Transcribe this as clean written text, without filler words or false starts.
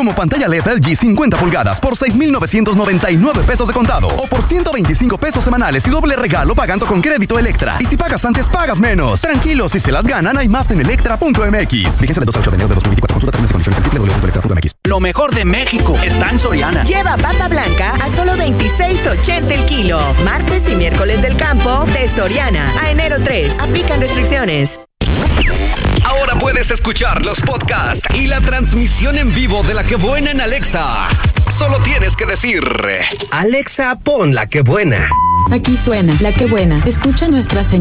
como pantalla LED LG 50 pulgadas por $6,999 de contado o por $125 semanales y doble regalo pagando con crédito Electra. Y si pagas antes, pagas menos. Tranquilos, si se las ganan, hay más en electra.mx. Vigencia del 2 al 8 de enero de 2024. Consulta términos y condiciones en www.electra.mx. Lo mejor de México está en Soriana. Lleva papa blanca a solo $26.80 el kilo. Martes y miércoles del campo de Soriana a enero 3. Aplican restricciones. Ahora puedes escuchar los podcasts y la transmisión en vivo de La Que Buena en Alexa. Solo tienes que decir: Alexa, pon La Que Buena. Aquí suena La Que Buena. Escucha nuestra señal.